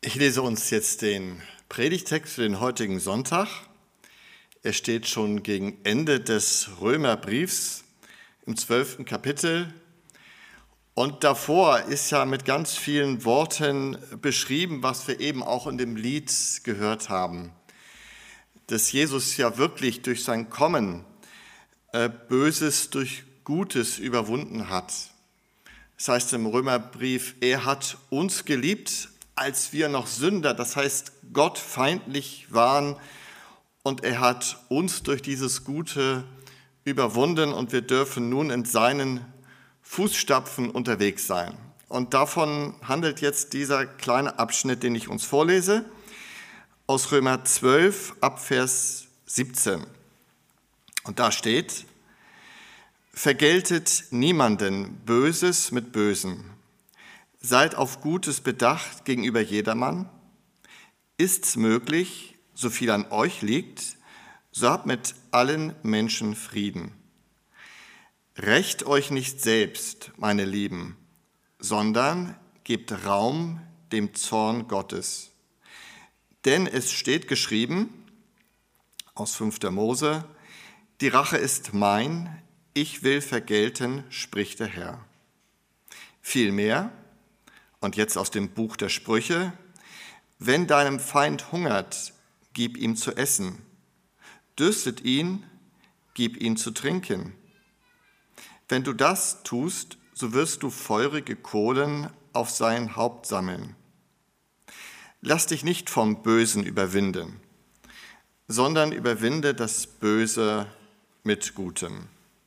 Ich lese uns jetzt den Predigtext für den heutigen Sonntag. Er steht schon gegen Ende des Römerbriefs im 12. Kapitel. Und davor ist ja mit ganz vielen Worten beschrieben, was wir eben auch in dem Lied gehört haben. Dass Jesus ja wirklich durch sein Kommen Böses durch Gutes überwunden hat. Das heißt im Römerbrief, er hat uns geliebt, als wir noch Sünder, das heißt Gott feindlich waren, und er hat uns durch dieses Gute überwunden und wir dürfen nun in seinen Fußstapfen unterwegs sein. Und davon handelt jetzt dieser kleine Abschnitt, den ich uns vorlese, aus Römer 12 ab Vers 17. Und da steht: Vergeltet niemanden Böses mit Bösem. Seid auf Gutes bedacht gegenüber jedermann. Ist's möglich, so viel an euch liegt, so habt mit allen Menschen Frieden. Rächt euch nicht selbst, meine Lieben, sondern gebt Raum dem Zorn Gottes. Denn es steht geschrieben, aus 5. Mose, die Rache ist mein, ich will vergelten, spricht der Herr. Vielmehr, und jetzt aus dem Buch der Sprüche, wenn deinem Feind hungert, gib ihm zu essen. Dürstet ihn, gib ihm zu trinken. Wenn du das tust, so wirst du feurige Kohlen auf sein Haupt sammeln. Lass dich nicht vom Bösen überwinden, sondern überwinde das Böse mit Gutem.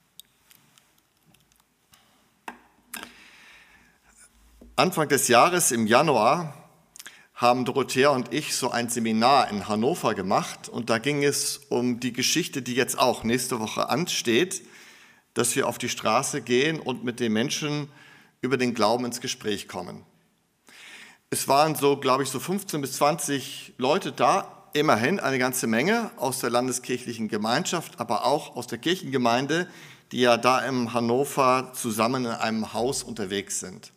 Anfang des Jahres, im Januar, haben Dorothea und ich so ein Seminar in Hannover gemacht und da ging es um die Geschichte, die jetzt auch nächste Woche ansteht, dass wir auf die Straße gehen und mit den Menschen über den Glauben ins Gespräch kommen. Es waren so, glaube ich, so 15 bis 20 Leute da, immerhin eine ganze Menge aus der landeskirchlichen Gemeinschaft, aber auch aus der Kirchengemeinde, die ja da in Hannover zusammen in einem Haus unterwegs sind.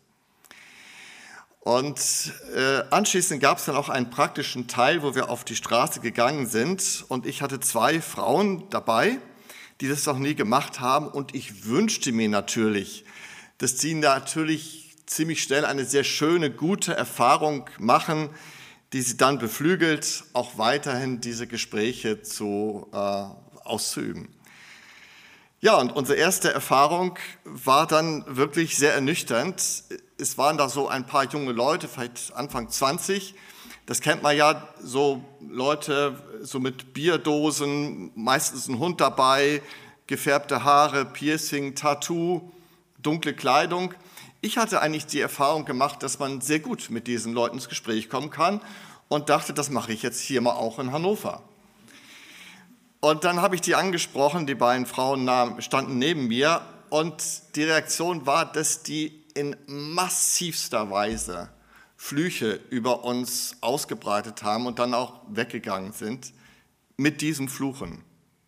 Und anschließend gab es dann auch einen praktischen Teil, wo wir auf die Straße gegangen sind. Und ich hatte 2 Frauen dabei, die das noch nie gemacht haben. Und ich wünschte mir natürlich, dass sie natürlich ziemlich schnell eine sehr schöne, gute Erfahrung machen, die sie dann beflügelt, auch weiterhin diese Gespräche auszuüben. Ja, und unsere erste Erfahrung war dann wirklich sehr ernüchternd. Es waren da so ein paar junge Leute, vielleicht Anfang 20. Das kennt man ja, so Leute so mit Bierdosen, meistens ein Hund dabei, gefärbte Haare, Piercing, Tattoo, dunkle Kleidung. Ich hatte eigentlich die Erfahrung gemacht, dass man sehr gut mit diesen Leuten ins Gespräch kommen kann und dachte, das mache ich jetzt hier mal auch in Hannover. Und dann habe ich die angesprochen, die beiden Frauen standen neben mir und die Reaktion war, dass die in massivster Weise Flüche über uns ausgebreitet haben und dann auch weggegangen sind mit diesem Fluchen.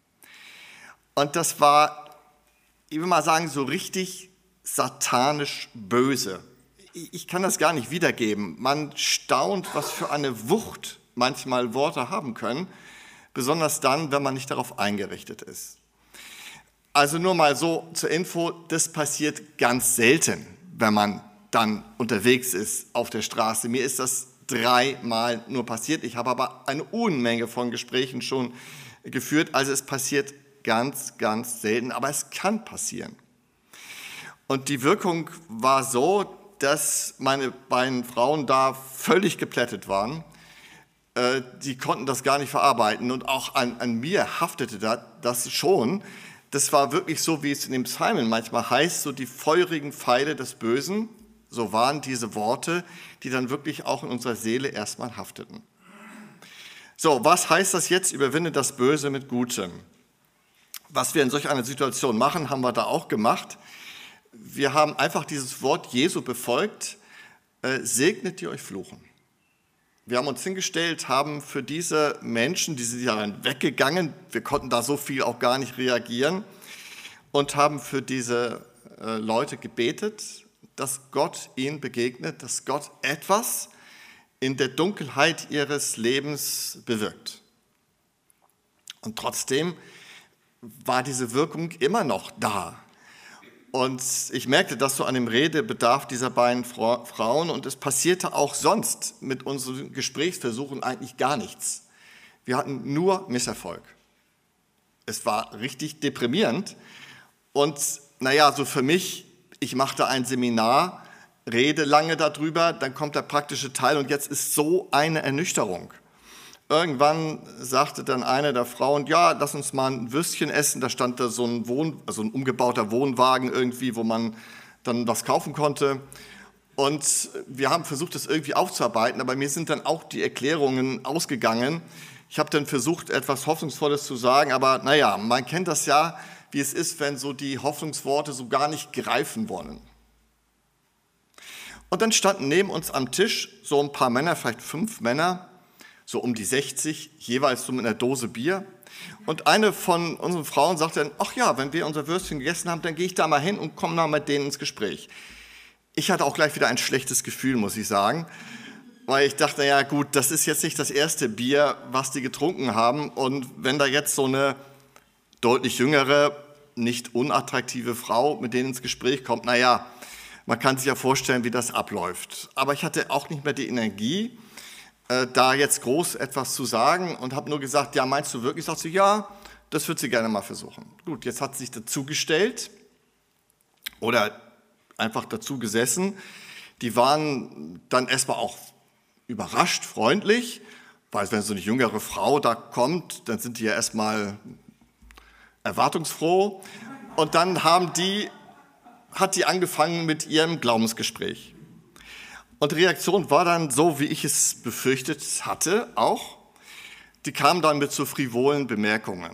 Und das war, ich will mal sagen, so richtig satanisch böse. Ich kann das gar nicht wiedergeben. Man staunt, was für eine Wucht manchmal Worte haben können, besonders dann, wenn man nicht darauf eingerichtet ist. Also nur mal so zur Info, das passiert ganz selten, wenn man dann unterwegs ist auf der Straße. Mir ist das 3-mal nur passiert. Ich habe aber eine Unmenge von Gesprächen schon geführt. Also es passiert ganz, ganz selten, aber es kann passieren. Und die Wirkung war so, dass meine beiden Frauen da völlig geplättet waren. Die konnten das gar nicht verarbeiten und auch an mir haftete das schon. Das war wirklich so, wie es in dem Psalmen manchmal heißt, so die feurigen Pfeile des Bösen. So waren diese Worte, die dann wirklich auch in unserer Seele erstmal hafteten. So, was heißt das jetzt? Überwinde das Böse mit Gutem. Was wir in solch einer Situation machen, haben wir da auch gemacht. Wir haben einfach dieses Wort Jesu befolgt, segnet die euch fluchen. Wir haben uns hingestellt, haben für diese Menschen, die sind ja dann weggegangen, wir konnten da so viel auch gar nicht reagieren, und haben für diese Leute gebetet, dass Gott ihnen begegnet, dass Gott etwas in der Dunkelheit ihres Lebens bewirkt. Und trotzdem war diese Wirkung immer noch da. Und ich merkte das so an dem Redebedarf dieser beiden Frauen und es passierte auch sonst mit unseren Gesprächsversuchen eigentlich gar nichts. Wir hatten nur Misserfolg. Es war richtig deprimierend und so für mich, ich machte ein Seminar, rede lange darüber, dann kommt der praktische Teil und jetzt ist so eine Ernüchterung. Irgendwann sagte dann eine der Frauen, ja, lass uns mal ein Würstchen essen. Da stand da so ein umgebauter Wohnwagen irgendwie, wo man dann was kaufen konnte. Und wir haben versucht, das irgendwie aufzuarbeiten, aber mir sind dann auch die Erklärungen ausgegangen. Ich habe dann versucht, etwas Hoffnungsvolles zu sagen, aber man kennt das ja, wie es ist, wenn so die Hoffnungsworte so gar nicht greifen wollen. Und dann standen neben uns am Tisch so ein paar Männer, vielleicht 5 Männer, so um die 60, jeweils so mit einer Dose Bier. Und eine von unseren Frauen sagte dann, ach ja, wenn wir unser Würstchen gegessen haben, dann gehe ich da mal hin und komme mal mit denen ins Gespräch. Ich hatte auch gleich wieder ein schlechtes Gefühl, muss ich sagen, weil ich dachte, ja gut, das ist jetzt nicht das erste Bier, was die getrunken haben. Und wenn da jetzt so eine deutlich jüngere, nicht unattraktive Frau mit denen ins Gespräch kommt, man kann sich ja vorstellen, wie das abläuft. Aber ich hatte auch nicht mehr die Energie, da jetzt groß etwas zu sagen und habe nur gesagt, ja, meinst du wirklich? Sagt sie, ja, das wird sie gerne mal versuchen. Gut, jetzt hat sie sich dazugestellt oder einfach dazu gesessen. Die waren dann erstmal auch überrascht, freundlich, weil wenn so eine jüngere Frau da kommt, dann sind die ja erstmal erwartungsfroh. Und dann hat die angefangen mit ihrem Glaubensgespräch. Und die Reaktion war dann so, wie ich es befürchtet hatte, auch. Die kamen dann mit so frivolen Bemerkungen.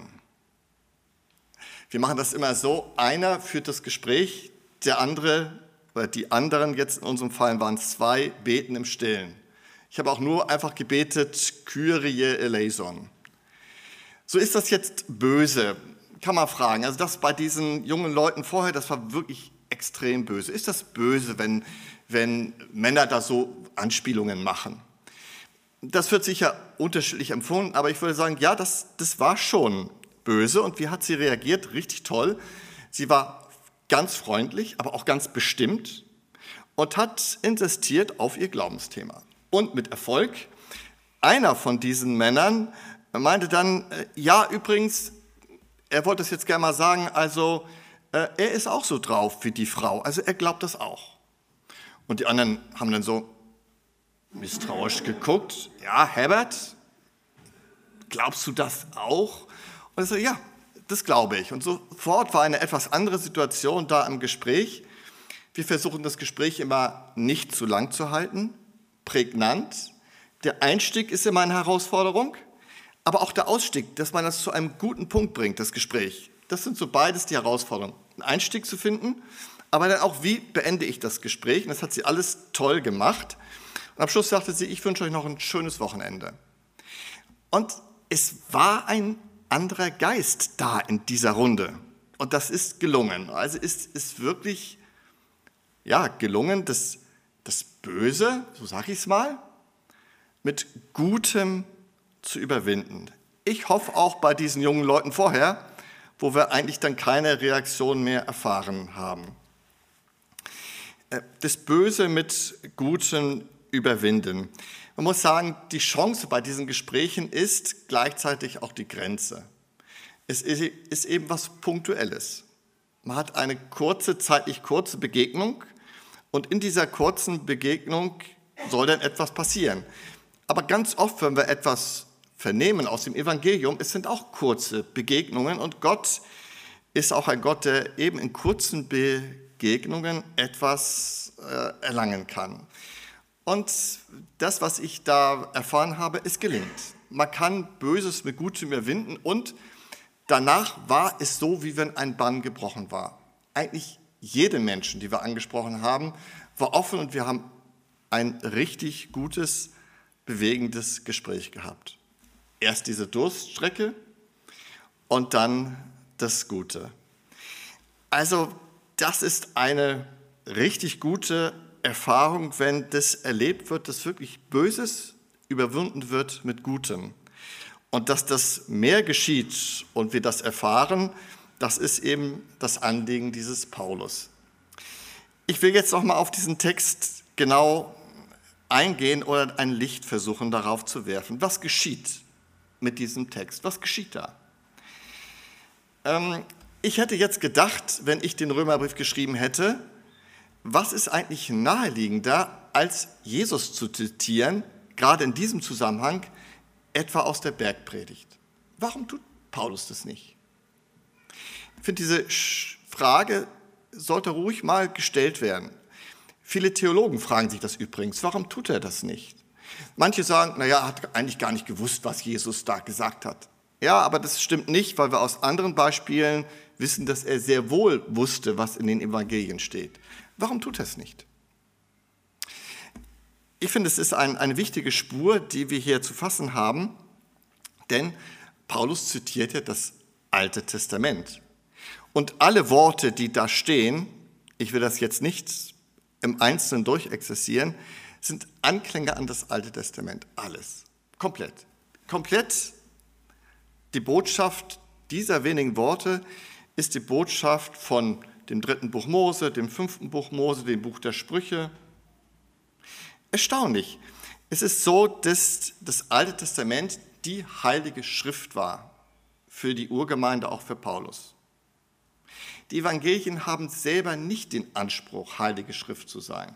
Wir machen das immer so, einer führt das Gespräch, der andere, oder die anderen, jetzt in unserem Fall waren es 2, beten im Stillen. Ich habe auch nur einfach gebetet, Kyrie eleison. So ist das jetzt böse, kann man fragen. Also das bei diesen jungen Leuten vorher, das war wirklich extrem böse. Ist das böse, wenn Männer da so Anspielungen machen? Das wird sicher unterschiedlich empfunden, aber ich würde sagen, ja, das war schon böse. Und wie hat sie reagiert? Richtig toll. Sie war ganz freundlich, aber auch ganz bestimmt und hat insistiert auf ihr Glaubensthema. Und mit Erfolg. Einer von diesen Männern meinte dann, ja, übrigens, er wollte es jetzt gerne mal sagen, also er ist auch so drauf wie die Frau, also er glaubt das auch. Und die anderen haben dann so misstrauisch geguckt, ja, Herbert, glaubst du das auch? Und er so, ja, das glaube ich. Und sofort war eine etwas andere Situation da im Gespräch. Wir versuchen das Gespräch immer nicht zu lang zu halten, prägnant. Der Einstieg ist immer eine Herausforderung, aber auch der Ausstieg, dass man das zu einem guten Punkt bringt, das Gespräch. Das sind so beides die Herausforderungen. Einen Einstieg zu finden, aber dann auch, wie beende ich das Gespräch? Und das hat sie alles toll gemacht. Und am Schluss sagte sie, ich wünsche euch noch ein schönes Wochenende. Und es war ein anderer Geist da in dieser Runde. Und das ist gelungen. Also ist wirklich gelungen, das Böse, so sage ich es mal, mit Gutem zu überwinden. Ich hoffe auch bei diesen jungen Leuten vorher, wo wir eigentlich dann keine Reaktion mehr erfahren haben. Das Böse mit Gutem überwinden. Man muss sagen, die Chance bei diesen Gesprächen ist gleichzeitig auch die Grenze. Es ist eben was Punktuelles. Man hat eine zeitlich kurze Begegnung und in dieser kurzen Begegnung soll dann etwas passieren. Aber ganz oft, wenn wir etwas vernehmen aus dem Evangelium, es sind auch kurze Begegnungen und Gott ist auch ein Gott, der eben in kurzen Begegnungen etwas erlangen kann. Und das, was ich da erfahren habe, es gelingt. Man kann Böses mit Gutem überwinden und danach war es so, wie wenn ein Bann gebrochen war. Eigentlich jede Menschen, die wir angesprochen haben, war offen und wir haben ein richtig gutes, bewegendes Gespräch gehabt. Erst diese Durststrecke und dann das Gute. Also das ist eine richtig gute Erfahrung, wenn das erlebt wird, dass wirklich Böses überwunden wird mit Gutem. Und dass das mehr geschieht und wir das erfahren, das ist eben das Anliegen dieses Paulus. Ich will jetzt noch mal auf diesen Text genau eingehen oder ein Licht versuchen, darauf zu werfen. Was geschieht mit diesem Text? Was geschieht da? Ich hätte jetzt gedacht, wenn ich den Römerbrief geschrieben hätte, was ist eigentlich naheliegender, als Jesus zu zitieren, gerade in diesem Zusammenhang, etwa aus der Bergpredigt? Warum tut Paulus das nicht? Ich finde, diese Frage sollte ruhig mal gestellt werden. Viele Theologen fragen sich das übrigens, warum tut er das nicht? Manche sagen, er hat eigentlich gar nicht gewusst, was Jesus da gesagt hat. Ja, aber das stimmt nicht, weil wir aus anderen Beispielen wissen, dass er sehr wohl wusste, was in den Evangelien steht. Warum tut er es nicht? Ich finde, es ist eine wichtige Spur, die wir hier zu fassen haben, denn Paulus zitiert ja das Alte Testament. Und alle Worte, die da stehen, ich will das jetzt nicht im Einzelnen durchexerzieren, sind Anklänge an das Alte Testament. Alles. Komplett. Komplett. Die Botschaft dieser wenigen Worte ist die Botschaft von dem 3. Buch Mose, dem 5. Buch Mose, dem Buch der Sprüche. Erstaunlich. Es ist so, dass das Alte Testament die heilige Schrift war für die Urgemeinde, auch für Paulus. Die Evangelien haben selber nicht den Anspruch, heilige Schrift zu sein.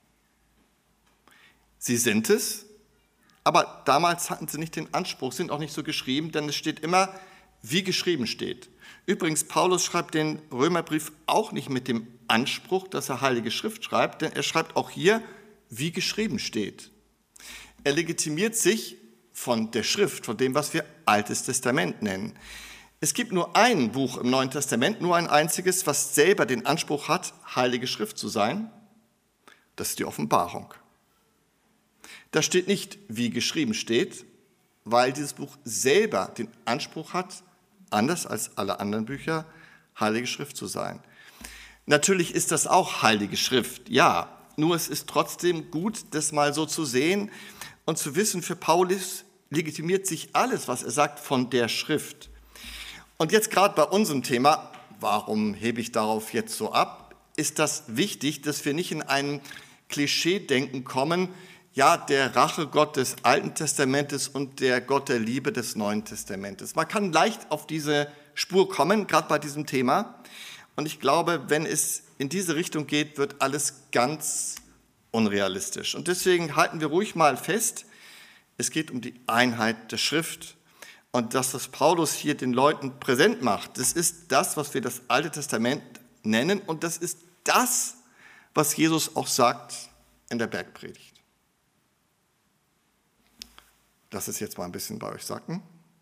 Sie sind es, aber damals hatten sie nicht den Anspruch, sind auch nicht so geschrieben, denn es steht immer, wie geschrieben steht. Übrigens, Paulus schreibt den Römerbrief auch nicht mit dem Anspruch, dass er heilige Schrift schreibt, denn er schreibt auch hier, wie geschrieben steht. Er legitimiert sich von der Schrift, von dem, was wir Altes Testament nennen. Es gibt nur ein Buch im Neuen Testament, nur ein einziges, was selber den Anspruch hat, heilige Schrift zu sein. Das ist die Offenbarung. Da steht nicht, wie geschrieben steht, weil dieses Buch selber den Anspruch hat, anders als alle anderen Bücher, heilige Schrift zu sein. Natürlich ist das auch heilige Schrift, ja, nur es ist trotzdem gut, das mal so zu sehen und zu wissen, für Paulus legitimiert sich alles, was er sagt, von der Schrift. Und jetzt gerade bei unserem Thema, warum hebe ich darauf jetzt so ab, ist das wichtig, dass wir nicht in ein Klischee-Denken kommen, ja, der Rachegott des Alten Testamentes und der Gott der Liebe des Neuen Testamentes. Man kann leicht auf diese Spur kommen, gerade bei diesem Thema. Und ich glaube, wenn es in diese Richtung geht, wird alles ganz unrealistisch. Und deswegen halten wir ruhig mal fest, es geht um die Einheit der Schrift. Und dass das Paulus hier den Leuten präsent macht, das ist das, was wir das Alte Testament nennen. Und das ist das, was Jesus auch sagt in der Bergpredigt. Lass es jetzt mal ein bisschen bei euch sacken.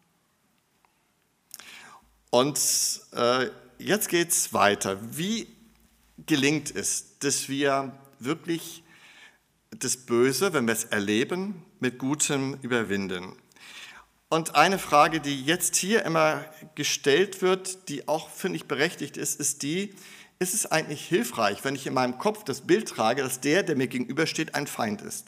Und jetzt geht es weiter. Wie gelingt es, dass wir wirklich das Böse, wenn wir es erleben, mit Gutem überwinden? Und eine Frage, die jetzt hier immer gestellt wird, die auch, finde ich, berechtigt ist, ist die, ist es eigentlich hilfreich, wenn ich in meinem Kopf das Bild trage, dass der mir gegenübersteht, ein Feind ist?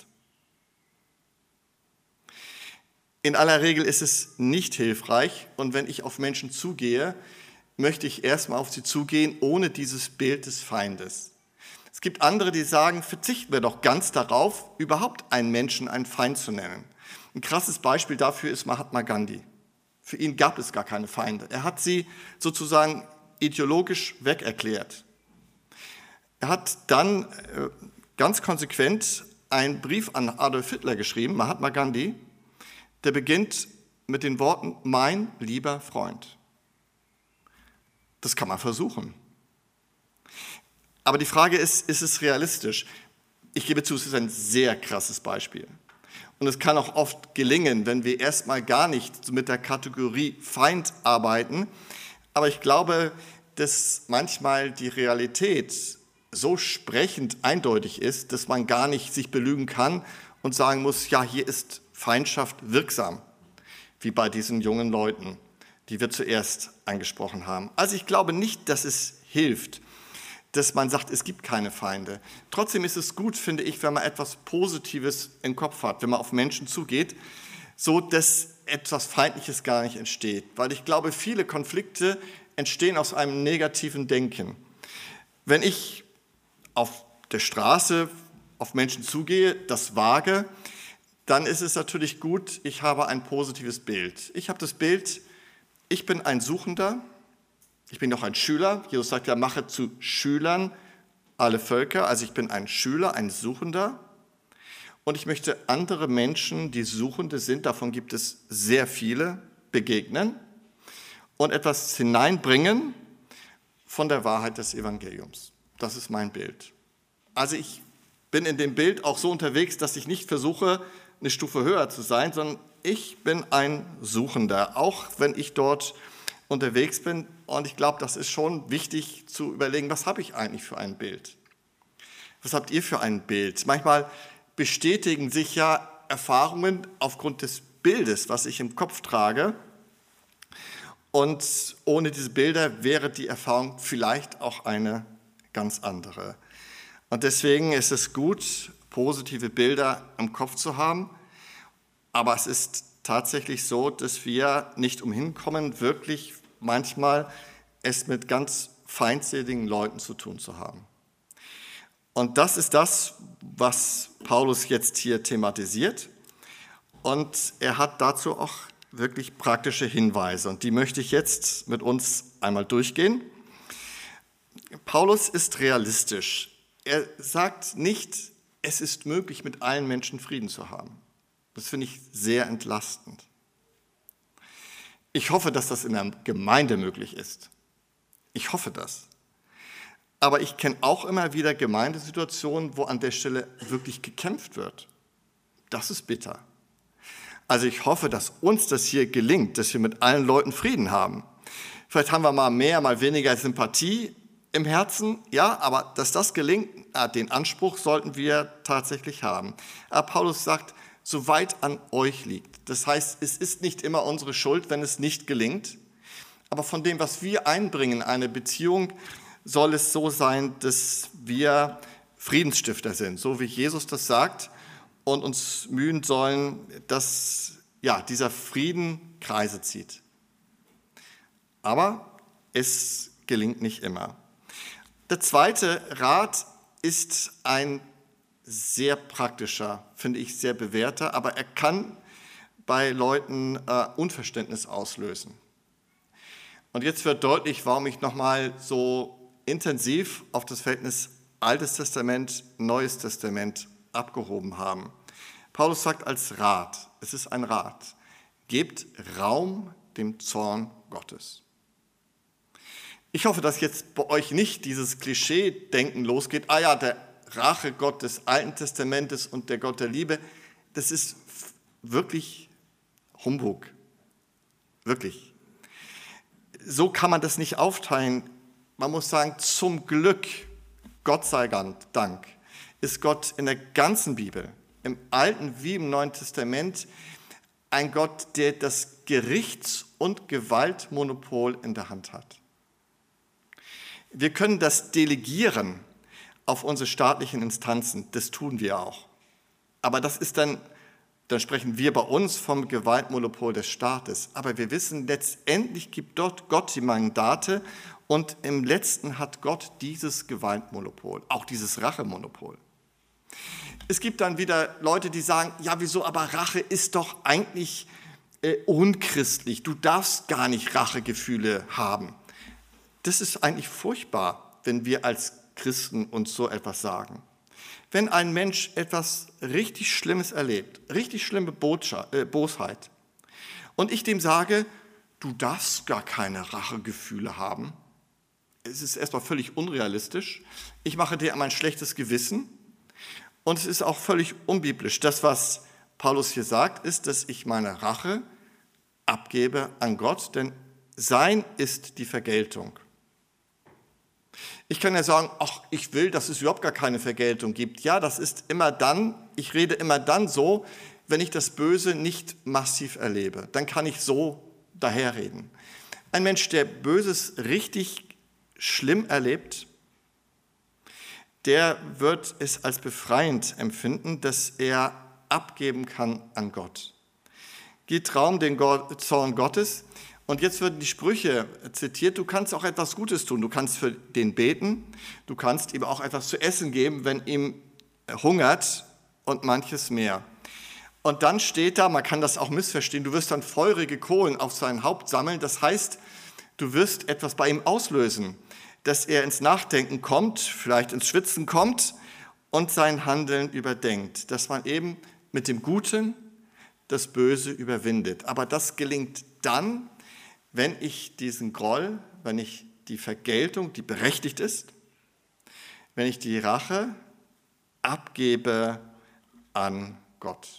In aller Regel ist es nicht hilfreich und wenn ich auf Menschen zugehe, möchte ich erstmal auf sie zugehen, ohne dieses Bild des Feindes. Es gibt andere, die sagen, verzichten wir doch ganz darauf, überhaupt einen Menschen einen Feind zu nennen. Ein krasses Beispiel dafür ist Mahatma Gandhi. Für ihn gab es gar keine Feinde. Er hat sie sozusagen ideologisch wegerklärt. Er hat dann ganz konsequent einen Brief an Adolf Hitler geschrieben, Mahatma Gandhi, der beginnt mit den Worten, mein lieber Freund. Das kann man versuchen. Aber die Frage ist es realistisch? Ich gebe zu, es ist ein sehr krasses Beispiel. Und es kann auch oft gelingen, wenn wir erstmal gar nicht mit der Kategorie Feind arbeiten. Aber ich glaube, dass manchmal die Realität so sprechend eindeutig ist, dass man gar nicht sich belügen kann und sagen muss, ja, hier ist Feindschaft wirksam, wie bei diesen jungen Leuten, die wir zuerst angesprochen haben. Also ich glaube nicht, dass es hilft, dass man sagt, es gibt keine Feinde. Trotzdem ist es gut, finde ich, wenn man etwas Positives im Kopf hat, wenn man auf Menschen zugeht, so dass etwas Feindliches gar nicht entsteht. Weil ich glaube, viele Konflikte entstehen aus einem negativen Denken. Wenn ich auf der Straße auf Menschen zugehe, das wage, dann ist es natürlich gut, ich habe ein positives Bild. Ich habe das Bild, ich bin ein Suchender, ich bin noch ein Schüler. Jesus sagt ja, mache zu Schülern alle Völker. Also ich bin ein Schüler, ein Suchender. Und ich möchte andere Menschen, die Suchende sind, davon gibt es sehr viele, begegnen und etwas hineinbringen von der Wahrheit des Evangeliums. Das ist mein Bild. Also ich bin in dem Bild auch so unterwegs, dass ich nicht versuche, eine Stufe höher zu sein, sondern ich bin ein Suchender, auch wenn ich dort unterwegs bin. Und ich glaube, das ist schon wichtig zu überlegen, was habe ich eigentlich für ein Bild? Was habt ihr für ein Bild? Manchmal bestätigen sich ja Erfahrungen aufgrund des Bildes, was ich im Kopf trage. Und ohne diese Bilder wäre die Erfahrung vielleicht auch eine ganz andere. Und deswegen ist es gut, positive Bilder im Kopf zu haben. Aber es ist tatsächlich so, dass wir nicht umhin kommen, wirklich manchmal es mit ganz feindseligen Leuten zu tun zu haben. Und das ist das, was Paulus jetzt hier thematisiert. Und er hat dazu auch wirklich praktische Hinweise. Und die möchte ich jetzt mit uns einmal durchgehen. Paulus ist realistisch. Er sagt nicht, es ist möglich, mit allen Menschen Frieden zu haben. Das finde ich sehr entlastend. Ich hoffe, dass das in der Gemeinde möglich ist. Ich hoffe das. Aber ich kenne auch immer wieder Gemeindesituationen, wo an der Stelle wirklich gekämpft wird. Das ist bitter. Also ich hoffe, dass uns das hier gelingt, dass wir mit allen Leuten Frieden haben. Vielleicht haben wir mal mehr, mal weniger Sympathie im Herzen, ja, aber dass das gelingt, den Anspruch sollten wir tatsächlich haben. Aber Paulus sagt, soweit an euch liegt. Das heißt, es ist nicht immer unsere Schuld, wenn es nicht gelingt. Aber von dem, was wir einbringen in eine Beziehung, soll es so sein, dass wir Friedensstifter sind, so wie Jesus das sagt, und uns mühen sollen, dass dieser Frieden Kreise zieht. Aber es gelingt nicht immer. Der zweite Rat ist ein sehr praktischer, finde ich, sehr bewährter, aber er kann bei Leuten Unverständnis auslösen. Und jetzt wird deutlich, warum ich nochmal so intensiv auf das Verhältnis Altes Testament, Neues Testament abgehoben haben. Paulus sagt als Rat, es ist ein Rat, gebt Raum dem Zorn Gottes. Ich hoffe, dass jetzt bei euch nicht dieses Klischee-Denken losgeht, der Rachegott des Alten Testamentes und der Gott der Liebe, das ist wirklich Humbug. Wirklich. So kann man das nicht aufteilen. Man muss sagen, zum Glück, Gott sei Dank, ist Gott in der ganzen Bibel, im Alten wie im Neuen Testament, ein Gott, der das Gerichts- und Gewaltmonopol in der Hand hat. Wir können das delegieren auf unsere staatlichen Instanzen, das tun wir auch. Aber das ist dann sprechen wir bei uns vom Gewaltmonopol des Staates. Aber wir wissen, letztendlich gibt dort Gott die Mandate und im Letzten hat Gott dieses Gewaltmonopol, auch dieses Rachemonopol. Es gibt dann wieder Leute, die sagen, ja wieso, aber Rache ist doch eigentlich unchristlich. Du darfst gar nicht Rachegefühle haben. Das ist eigentlich furchtbar, wenn wir als Christen uns so etwas sagen. Wenn ein Mensch etwas richtig Schlimmes erlebt, richtig schlimme Bosheit, und ich dem sage, du darfst gar keine Rachegefühle haben, es ist erstmal völlig unrealistisch, ich mache dir ein schlechtes Gewissen und es ist auch völlig unbiblisch. Das, was Paulus hier sagt, ist, dass ich meine Rache abgebe an Gott, denn sein ist die Vergeltung. Ich kann ja sagen, ich will, dass es überhaupt gar keine Vergeltung gibt. Ja, das ist immer dann, ich rede immer dann so, wenn ich das Böse nicht massiv erlebe. Dann kann ich so daherreden. Ein Mensch, der Böses richtig schlimm erlebt, der wird es als befreiend empfinden, dass er abgeben kann an Gott. Getraum den Zorn Gottes. Und jetzt werden die Sprüche zitiert, du kannst auch etwas Gutes tun. Du kannst für den beten, du kannst ihm auch etwas zu essen geben, wenn ihm hungert und manches mehr. Und dann steht da, man kann das auch missverstehen, du wirst dann feurige Kohlen auf sein Haupt sammeln. Das heißt, du wirst etwas bei ihm auslösen, dass er ins Nachdenken kommt, vielleicht ins Schwitzen kommt und sein Handeln überdenkt. Dass man eben mit dem Guten das Böse überwindet. Aber das gelingt dann, wenn ich diesen Groll, wenn ich die Vergeltung, die berechtigt ist, wenn ich die Rache abgebe an Gott.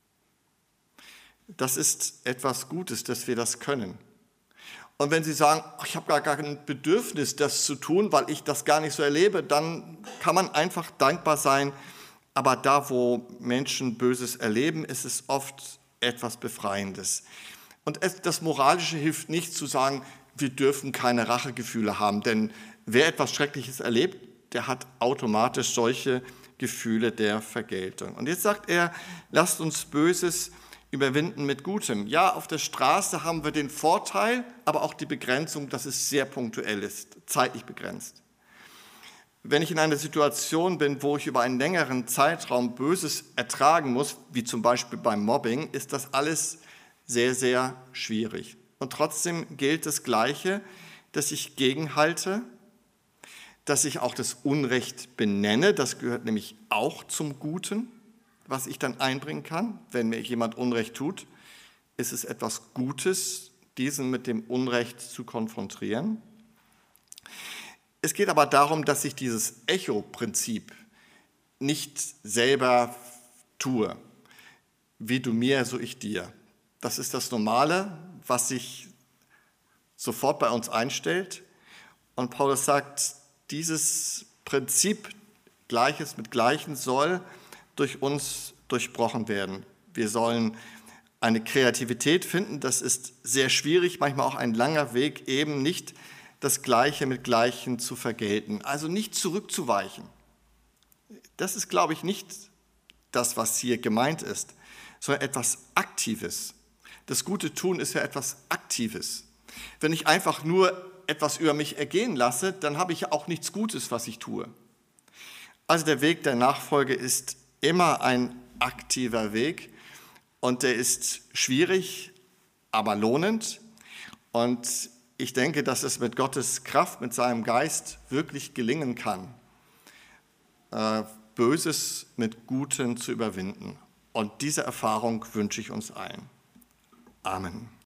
Das ist etwas Gutes, dass wir das können. Und wenn Sie sagen, ich habe gar kein Bedürfnis, das zu tun, weil ich das gar nicht so erlebe, dann kann man einfach dankbar sein. Aber da, wo Menschen Böses erleben, ist es oft etwas Befreiendes. Und das Moralische hilft nicht zu sagen, wir dürfen keine Rachegefühle haben, denn wer etwas Schreckliches erlebt, der hat automatisch solche Gefühle der Vergeltung. Und jetzt sagt er, lasst uns Böses überwinden mit Gutem. Ja, auf der Straße haben wir den Vorteil, aber auch die Begrenzung, dass es sehr punktuell ist, zeitlich begrenzt. Wenn ich in einer Situation bin, wo ich über einen längeren Zeitraum Böses ertragen muss, wie zum Beispiel beim Mobbing, ist das alles sehr, sehr schwierig. Und trotzdem gilt das Gleiche, dass ich gegenhalte, dass ich auch das Unrecht benenne, das gehört nämlich auch zum Guten, was ich dann einbringen kann. Wenn mir jemand Unrecht tut, ist es etwas Gutes, diesen mit dem Unrecht zu konfrontieren. Es geht aber darum, dass ich dieses Echo-Prinzip nicht selber tue. Wie du mir, so ich dir. Das ist das Normale, was sich sofort bei uns einstellt. Und Paulus sagt, dieses Prinzip Gleiches mit Gleichen soll durch uns durchbrochen werden. Wir sollen eine Kreativität finden, das ist sehr schwierig, manchmal auch ein langer Weg, eben nicht das Gleiche mit Gleichen zu vergelten, also nicht zurückzuweichen. Das ist, glaube ich, nicht das, was hier gemeint ist, sondern etwas Aktives. Das gute Tun ist ja etwas Aktives. Wenn ich einfach nur etwas über mich ergehen lasse, dann habe ich ja auch nichts Gutes, was ich tue. Also der Weg der Nachfolge ist immer ein aktiver Weg und der ist schwierig, aber lohnend. Und ich denke, dass es mit Gottes Kraft, mit seinem Geist wirklich gelingen kann, Böses mit Gutem zu überwinden. Und diese Erfahrung wünsche ich uns allen. Amen.